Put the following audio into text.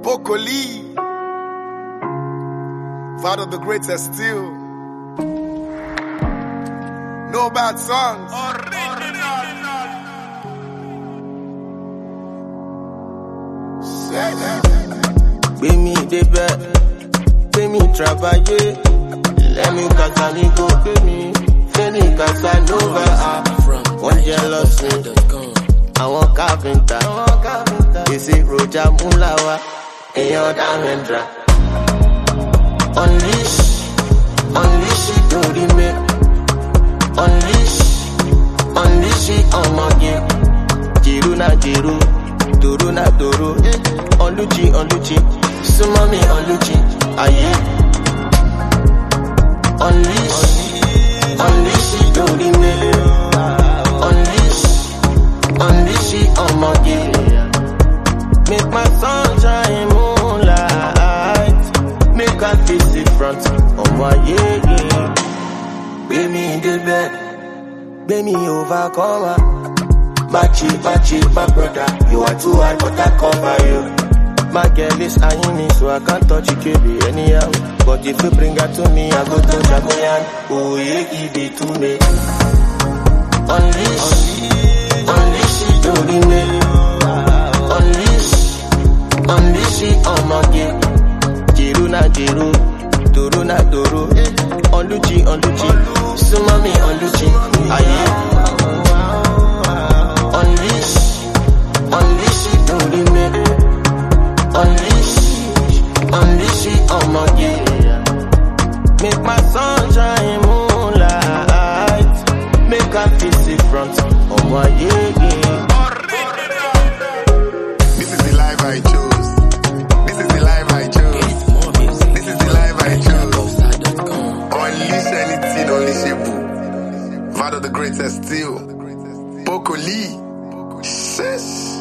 Bokoli, Father the greatest still. No bad songs. Be me the best, be me travailler. Let me Casanigo, be me. Feni Casanova, one jealousy. I want carpenter. This is Roja Mulawa, and your Damendra. Unleash it to the make. Unleash it on my game. Jiru na jiru, duru na duru. Oluchi, sumami oluchi, aye. Unleash it to the make. Unleash it on my game. Make my sunshine moonlight. Make a face in front of my yeah. Be me in the bed, be me overcomer. Machi, my brother, you are too hard, but I cover you. My girl is eyeing me, so I can't touch you, baby, anyhow. But if you bring her to me, I go to Jamoyan. Oh yeah, give it to me. Unleash it to the make. Unleash it on my game. Jiru na jiru, duru na duru. Oluchi, sumami oluchi, aye. Unleash it to the make. Unleash it on my game. Make my sunshine moonlight. Make a face in front of my yeah. This is the life I chose. This is the life I chose. This is the life I chose. Unleash anything, unleashable. Father the greatest still. Bokoli. Shush.